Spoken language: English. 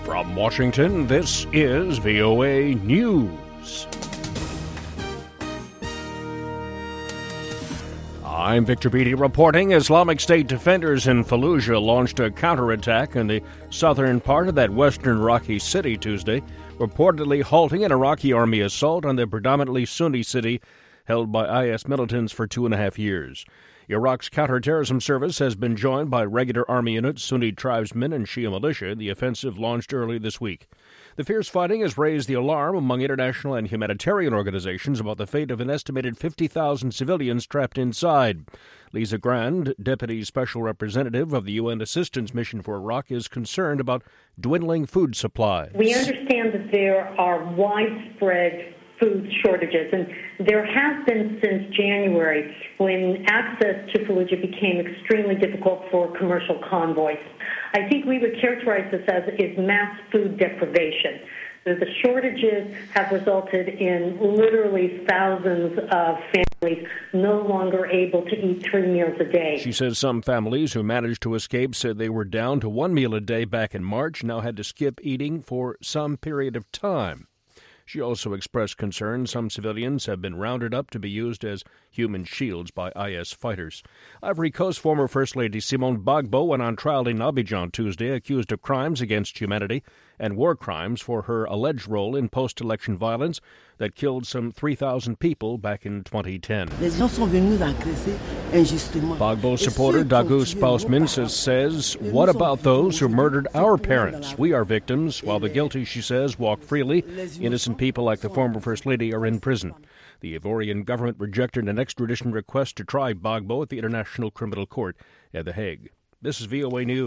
From Washington, this is VOA News. I'm Victor Beatty reporting. Islamic State defenders in Fallujah launched a counterattack in the southern part of that western Iraqi city Tuesday, reportedly halting an Iraqi army assault on the predominantly Sunni city held by IS militants for 2.5 years. Iraq's counterterrorism service has been joined by regular army units, Sunni tribesmen, and Shia militia in the offensive launched early this week. The fierce fighting has raised the alarm among international and humanitarian organizations about the fate of an estimated 50,000 civilians trapped inside. Lisa Grand, Deputy Special Representative of the UN Assistance Mission for Iraq, is concerned about dwindling food supplies. We understand that there are widespread food shortages, and there has been since January, when access to Fallujah became extremely difficult for commercial convoys. I think we would characterize this as is mass food deprivation. The shortages have resulted in literally thousands of families no longer able to eat 3 meals a day. She says some families who managed to escape said they were down to 1 meal a day back in March, now had to skip eating for some period of time. She also expressed concern some civilians have been rounded up to be used as human shields by IS fighters. Ivory Coast former First Lady Simone Gbagbo went on trial in Abidjan Tuesday, accused of crimes against humanity and war crimes for her alleged role in post-election violence that killed some 3,000 people back in 2010. Gbagbo supporter Dagus Pausmin says, "What about those who murdered our parents? We are victims, while the guilty," she says, walk freely. Innocent people like the former First Lady are in prison. The Ivorian government rejected an extradition request to try Gbagbo at the International Criminal Court at The Hague. This is VOA News.